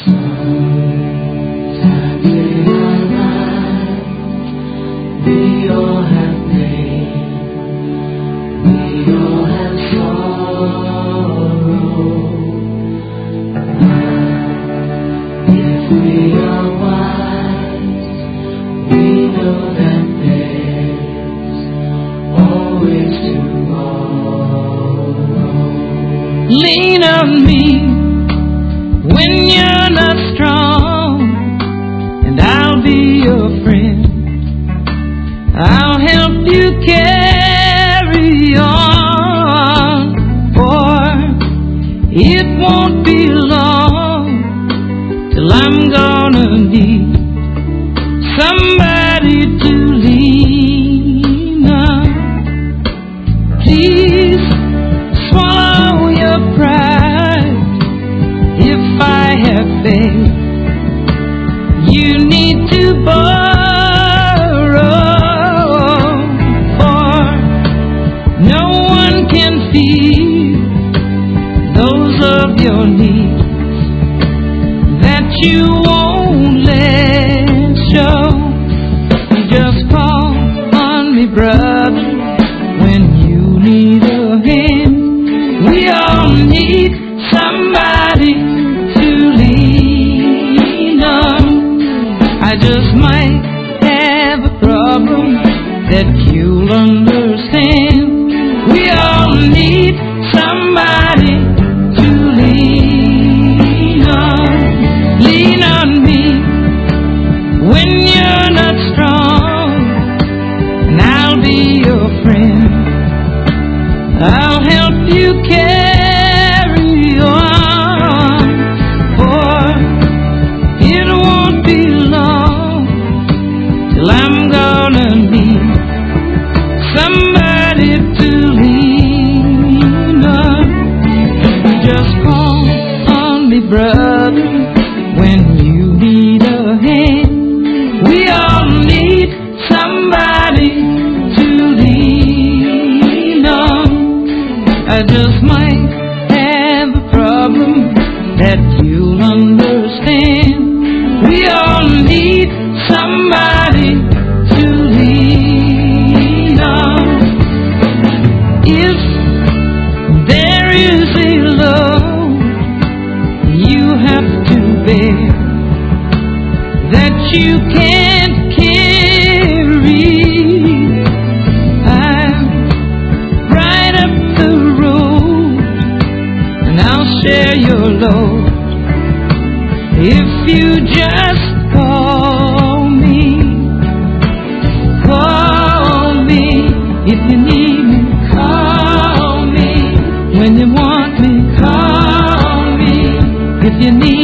Sometimes in our lives we all have pain, we all have sorrow. But if we are wise, we know that there's always tomorrow. Lean on me when you're not strong, and I'll be your friend. I'll help you carry on, for it won't be long till I'm gonna need somebody to lean on. Please swallow your pride. If I have faith, you need to borrow, for no one can feel those of your needs that you won't let show. Just call on me, brother, when you need a hand. We all need somebody to lean on. I just might have a problem that you'll understand. We all need somebody to lean on. Lean on me when you're not strong, and I'll be your friend. I'll help you carry on, for it won't be long till I'm gonna need somebody to lean on. Just call on me, brother, when you need a hand. We all need somebody to lean on. I just might have a problem that you'll understand. We all need somebody to lean on. If there is a load you have to bear that you can't carry, I'm right up the road and I'll share your load. If you just call me if you need me. Call me when you want me. Call me if you need